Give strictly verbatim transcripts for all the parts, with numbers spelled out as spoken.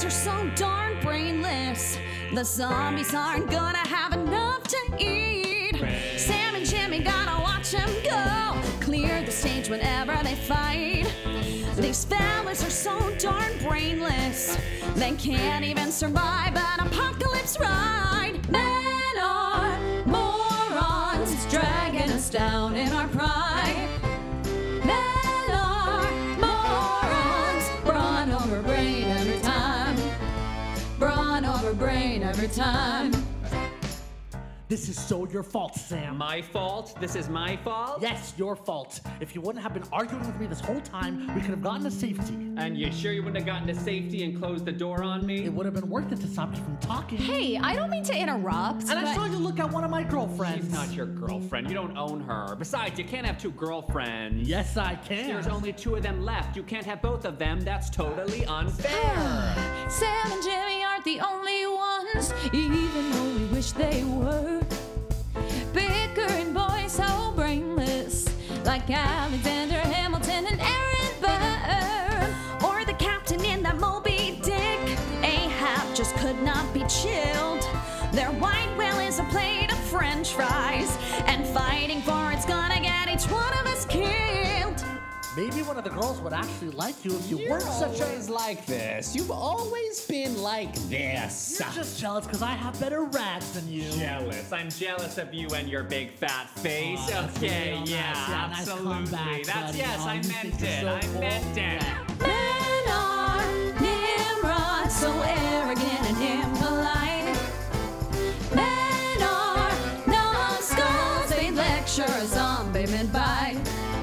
fellas are so darn brainless. The zombies aren't gonna have enough to eat. Sam and Jimmy gotta watch them go, clear the stage whenever they fight. These fellas are so darn brainless, they can't even survive an apocalypse ride. Men are morons, dragging us down in our pride. Men are morons, brawn over brain every time. Brawn over brain every time. This is so your fault, Sam. My fault? This is my fault? Yes, your fault. If you wouldn't have been arguing with me this whole time, we could have gotten to safety. And you sure you wouldn't have gotten to safety and closed the door on me? It would have been worth it to stop you from talking. Hey, I don't mean to interrupt, And but... I saw you look at one of my girlfriends. She's not your girlfriend. You don't own her. Besides, you can't have two girlfriends. Yes, I can. There's only two of them left. You can't have both of them. That's totally unfair. Sam and Jimmy aren't the only ones, even though we wish they were. Bickering boys so brainless, like Alexander Hamilton and Aaron Burr, or the captain in that Moby Dick. Ahab just could not be chilled. Their white whale is a plate of French fries, and fighting for it's gonna get each one of us killed. Maybe one of the girls would actually like you if you You're weren't such a... always like this. You've always been like this. You're just jealous because I have better rags than you. Jealous. I'm jealous of you and your big fat face. Oh, that's okay, real nice. yeah, Yeah, nice absolutely. comeback, that's buddy. yes, Oh, I you meant think you're it. so I cool. meant it. Men are Nimrods, so arrogant and impolite. Men are numbskulls, they lecture a zombie mid-bite.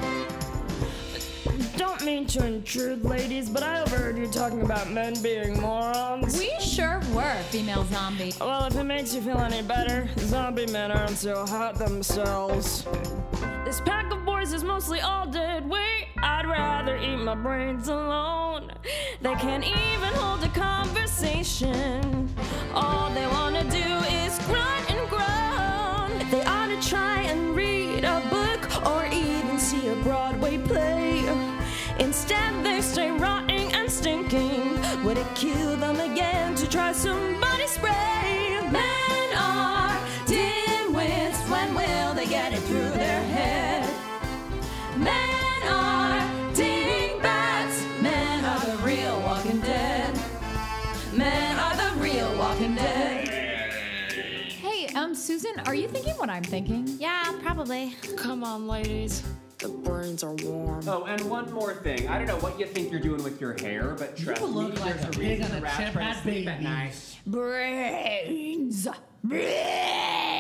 Don't mean to intrude, ladies, but I overheard you talking about men being morons. We sure were, female zombie. Well, if it makes you feel any better, zombie men aren't so hot themselves. This pack of boys is mostly all dead weight. I'd rather eat my brains alone. They can't even hold a conversation. All they wanna do is grunt and groan. They ought to try and read a book or even see a Broadway play. Instead, they stay rotting and stinking. Would it kill them again to try some body spray? Men are dimwits, when will they get it through their head? Men are dingbats, men are the real Walking Dead. Men are the real Walking Dead. Hey, um, Susan, are you thinking what I'm thinking? Yeah, probably. Come on, ladies. The brains are warm. Oh, and one more thing. I don't know what you think you're doing with your hair, but trust You me, look like there's a a pig reason on the a rats chip try to at sleep at babies. night. Brains. Brains.